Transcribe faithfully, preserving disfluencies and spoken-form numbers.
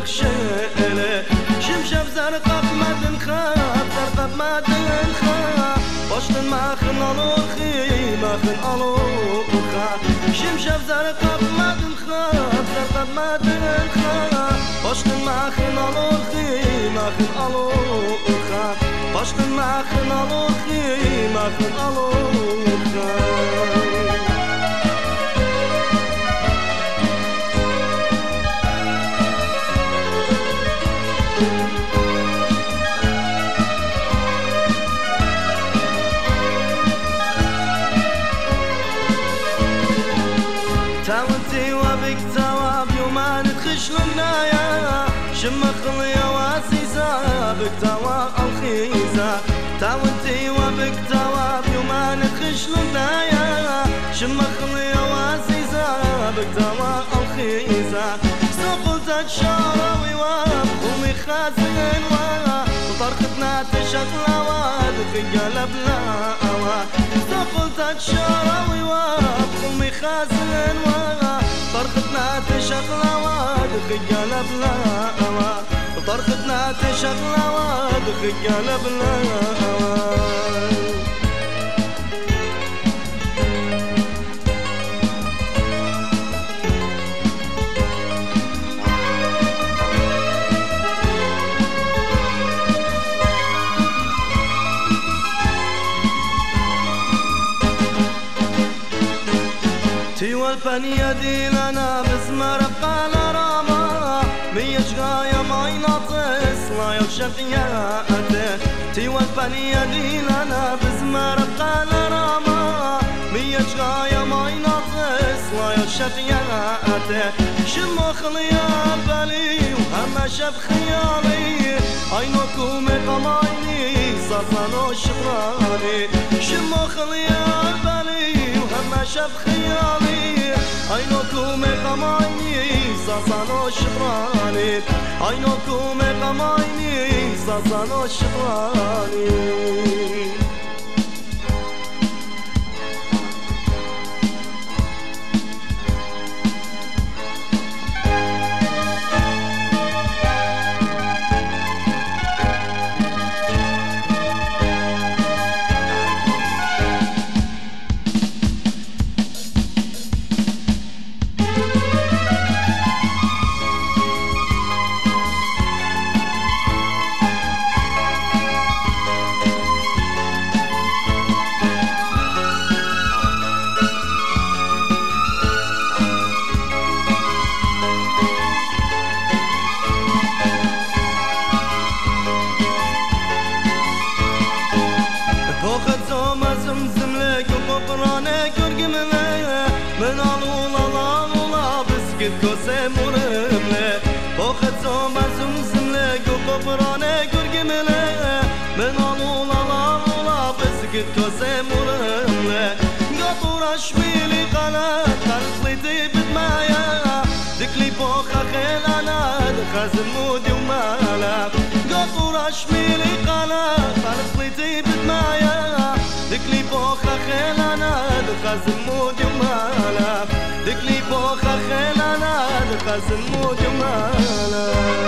خشيله شمشب زرقاء مدن خاب زرقاء مدن خاب باشتن ماخن الوخي ماخن الوخا شمشب زرقاء مدن خاب زرقاء مدن خاب باشتن ماخن الوخي ماخن الوخا باشتن ماخن الوخي ماخن الوخا تاونتي وبك تواب يومان تخشلنا يا شمخ اليواسيسا بك تواب الخيزة تاونتي وبك تواب يومان تخشلنا يا شمخ اليواسيسا بك تواب الخيزة سقلت الشراوي وابخمي خازن وطرختنا تشغل وادخ قلب لا سقلت الشراوي وابخمي خازن طرختنا تشغل وادخ قلب لا طرختنا تشغل وادخ قلب لا تيوى البنية دي لنا بزمر قال راما ميش غاية ماي ناطس لا يشقياته تيوى البنية دي لنا بزمر قال راما ميش غاية ماي ناطس لا يشقياته شمو خليال بالي وهم شب خيالي عينكم قمايني صفانو شطراني شمو خليال بالي وهم شب خيالي عينكم قمايني صفانو شطراني عينكم قمايني صفانو شطراني زمزم لك وقرانك ورقمله من الولا لا ولا بسكت كوسه مرمله باخد زوما زمزم لك وقرانك ورقمله من الولا لا ولا بسكت كوسه مرمله قطر اشميلي قناه خلطتي بدمايا دكلي بوخه خيل انا خازن مودي ومالا قطر اشميلي قناه خلطتي بدمايا دكلي بوخه خيل انا دخزن مودي ومالا دكلي بوخه خيل انا دخزن مودي ومالا